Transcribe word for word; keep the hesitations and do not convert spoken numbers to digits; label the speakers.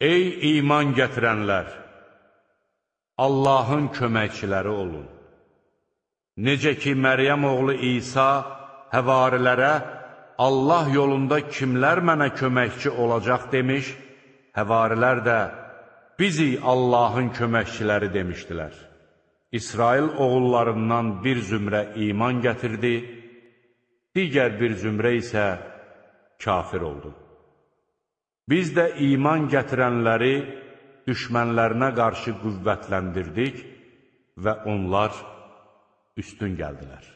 Speaker 1: Ey iman gətirənlər! Allahın köməkçiləri olun. Necə ki, Məryəm oğlu İsa həvarilərə Allah yolunda kimlər mənə köməkçi olacaq demiş, həvarilər də bizi Allahın köməkçiləri demişdilər. İsrail oğullarından bir zümrə iman gətirdi, digər bir zümrə isə kafir oldu. Biz də iman gətirənləri düşmənlərinə qarşı qüvvətləndirdik və onlar üstün gəldilər.